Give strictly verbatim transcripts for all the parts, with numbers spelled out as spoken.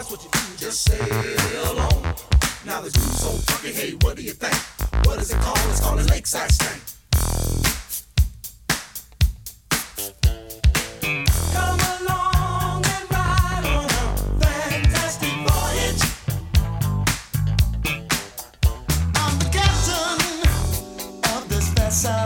That's what you do, just sail on. Now the dude's so funky, hey, what do you think? What is it called? It's called a lakeside stank. Come along and ride on a fantastic voyage. I'm the captain of this vessel.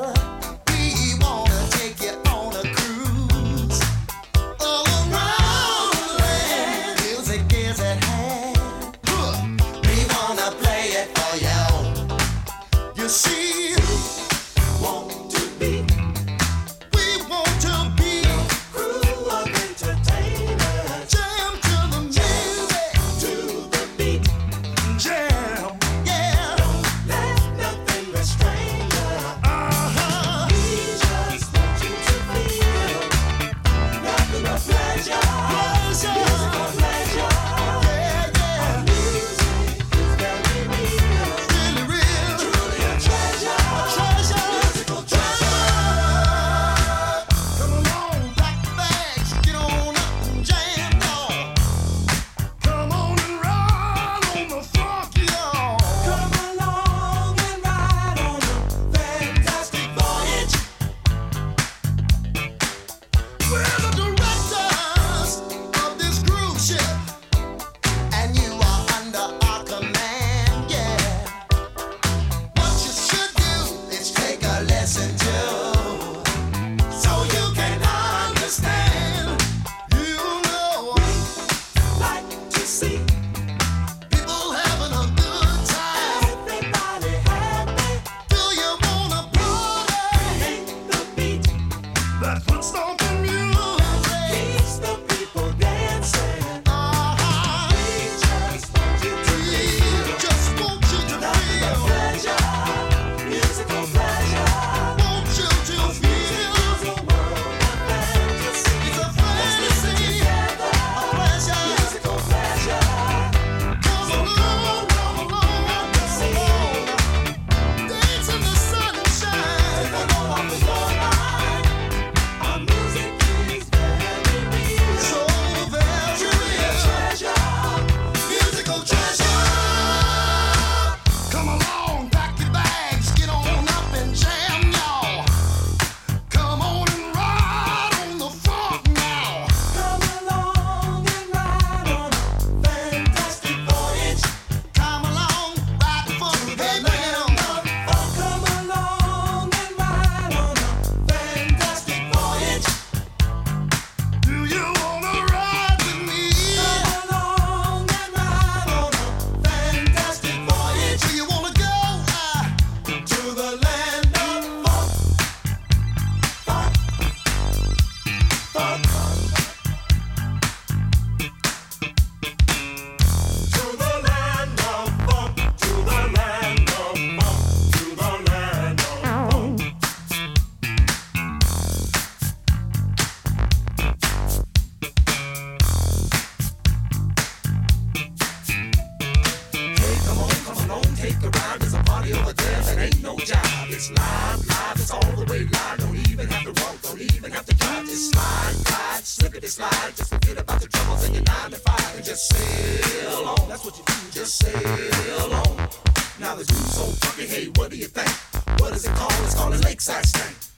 It's live, live, it's all the way live. Don't even have to walk, don't even have to drive. Just slide, glide, slippity slide. Just forget about the troubles in your nine to five and just sail on. That's what you do, just sail on. Now the dude's so funky, hey, what do you think? What is it called? It's called a lakeside stank.